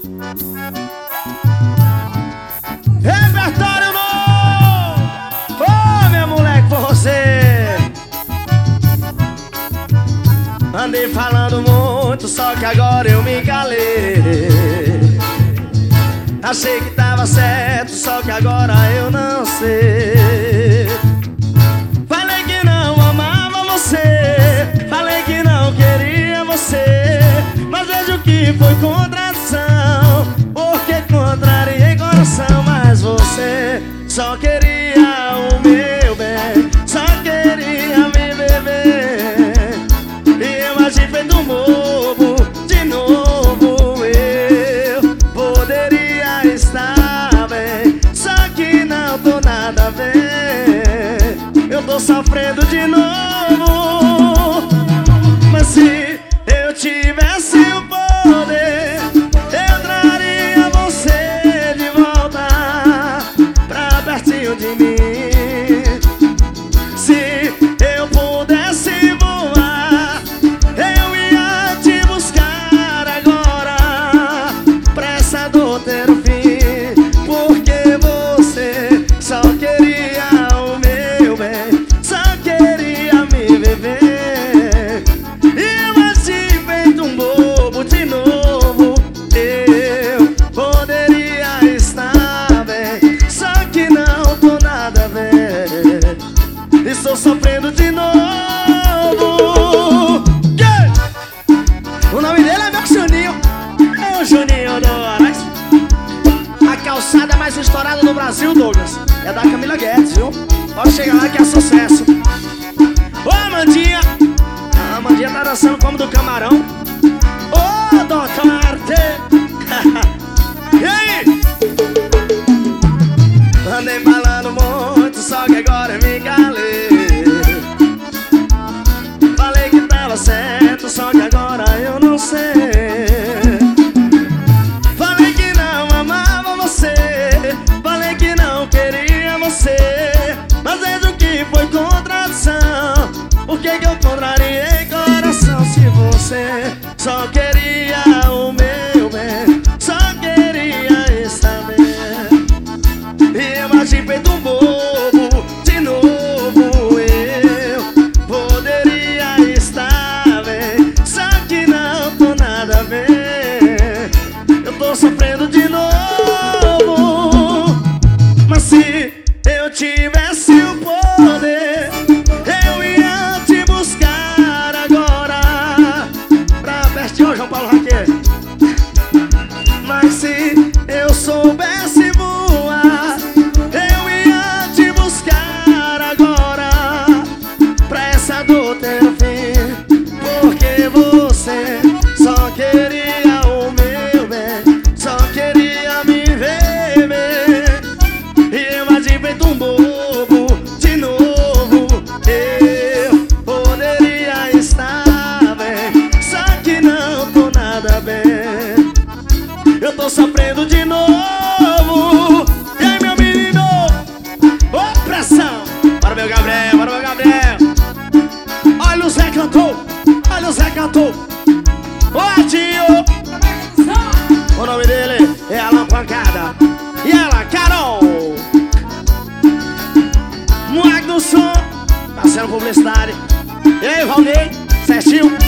Repertório novo! Ô, meu moleque, por você. Andei falando muito, só que agora eu me calei. Achei que tava certo, só que agora eu não sei. Falei que não amava você, falei que não queria você, mas vejo que foi contradição, porque contrariei coração. Mas você só queria o meu bem, só queria me beber, e eu agi feito um bobo. De novo eu poderia estar bem, só que não tô nada bem. Eu tô sofrendo de novo. Mas se eu tivesse o poder, eu traria você de volta pra pertinho de mim. Se eu pudesse voar, eu ia te buscar agora, pra essa dor ter um fim, porque você só queria o meu bem, só queria me beber, e eu agi feito um bobo. De novo eu poderia estar bem, só que não tô nada bem, estou sofrendo de novo. Yeah! O nome dele é meu Juninho, é o Juninho do Arais. A calçada mais estourada do Brasil, Douglas, é da Camila Guedes, viu? Pode chegar lá que é sucesso. Ô, Amandinha, a Amandinha tá dançando como do camarão. Ô, Doutor Arte. E aí? Andei falando muito, só que agora eu me calei. Falei que tava certo, só que agora eu não sei. Falei que não amava você, falei que não queria você, mas vejo que foi contradição. Por que que eu contrariei coração? Se você só queria o meu bem, só queria estar bem, e eu agi feito um bobo. De novo eu poderia estar bem, só que não tô nada bem, eu tô sofrendo de novo. Mas se eu tivesse o poder, eu ia te buscar agora, pra pertinho, João Paulo Raquel. Mas se eu soubesse voar, eu ia te buscar agora, pra essa dor ter um fim, porque você só queria o meu bem, só queria me beber, e eu agi feito um bobo. De novo eu poderia estar bem, só que não tô nada bem, eu tô sofrendo de novo. E aí, meu menino? Ô, pressão! Bora, meu Gabriel, bora, meu Gabriel. Olha o Zé cantou, olha o Zé cantou. Ô, tio! O nome dele é Alan Pancada. E ela, Carol Moag do som, passando publicidade. E aí, Valnei, certinho?